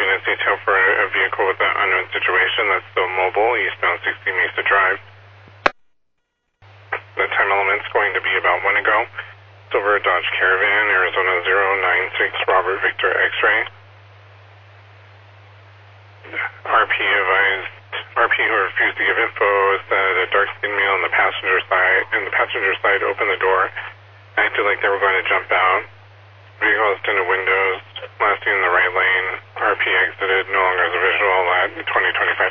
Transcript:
units detail for a vehicle with an unknown situation that's still mobile, eastbound 60 Mesa Drive. The time element's going to be about 1 ago. Silver Dodge Caravan, Arizona 096 Robert Victor X-ray. RP who refused to give info is that a dark-skinned male on the passenger side opened the door, acted like they were going to jump out. Vehicle has tinted windows, lasting in the right lane. RP exited, no longer has a visual at 2025